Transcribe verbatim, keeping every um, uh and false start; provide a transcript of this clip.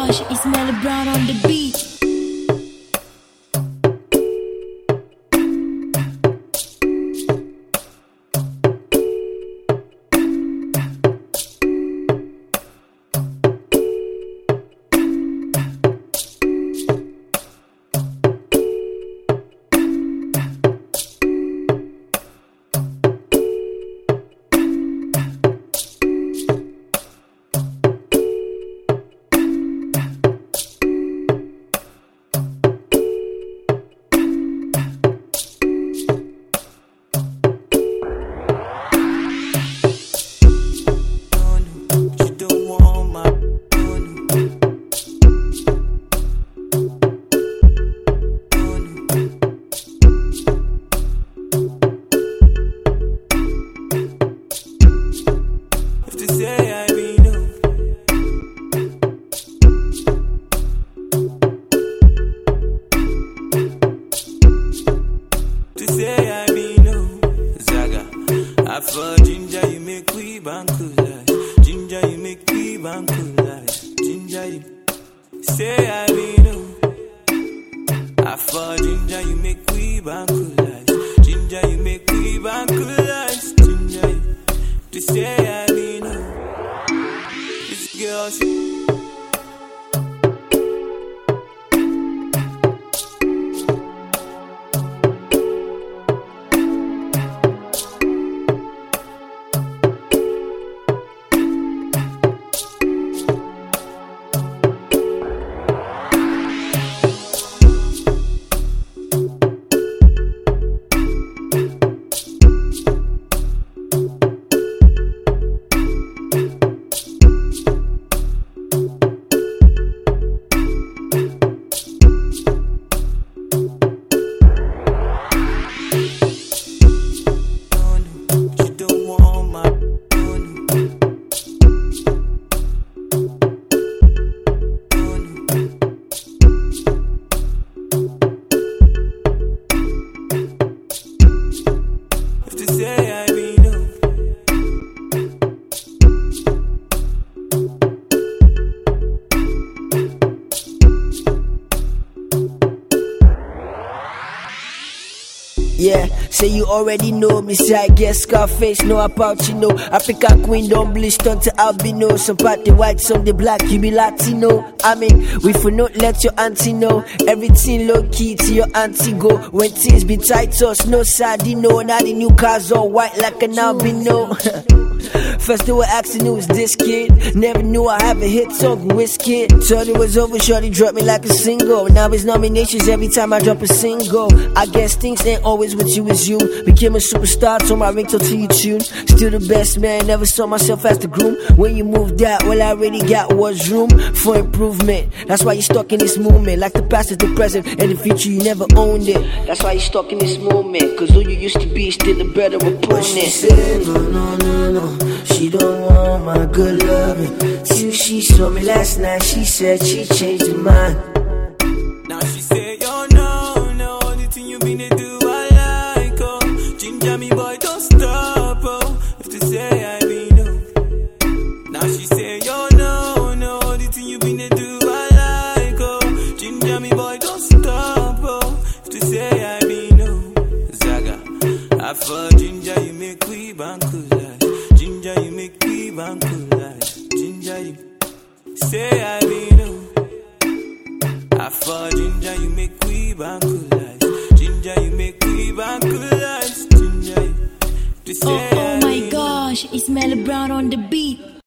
gosh, it's Melly Brown on the beat. For ginger, you make we bankolize. Ginger, you make we bankolize. Ginger, you say I be no. I for ginger, you make we bankolize. Ginger, you make we bankolize. Ginger, you to say I be no. This girl, she yeah, say you already know me, say I guess Scarface, know about you know Africa queen, don't bleach, turn to albino. Some part the white, some the black, you be Latino. I mean, we for not let your auntie know. Everything low key to your auntie go. When things be tight, us no sardino. Now the new cars all white like an albino. First they were asking who was this kid. Never knew I have a hit song with Whiskey. Thought it was over, shorty dropped me like a single. Now it's nominations every time I drop a single. I guess things ain't always what you as you. Became a superstar, told my ringtone to you tune. Still the best man, never saw myself as the groom. When you moved out, all I already got was room for improvement. That's why you stuck in this movement. Like the past is the present, and the future you never owned it. That's why you stuck in this moment. Cause who you used to be is still a better opponent. She said no, no, no, no. She don't want my good loving. Till she saw me last night, she said she changed her mind. Now she say, yo, no, no, the thing you been to do, I like, oh. Ginger me, boy, don't stop, oh. If to say I be no. Now she say, yo, no, no, the thing you been to do, I like, oh. Ginger me, boy, don't stop, oh. If to say I be no. Zaga, I for ginger, you make we bankolize. Ginger, you make me bankolize. Ginger, you say I be no. I for ginger, you make me bankolize. Ginger, you make me bankolize. Ginger, you to say Oh, oh I my be gosh, it's Melly Brown on the beat.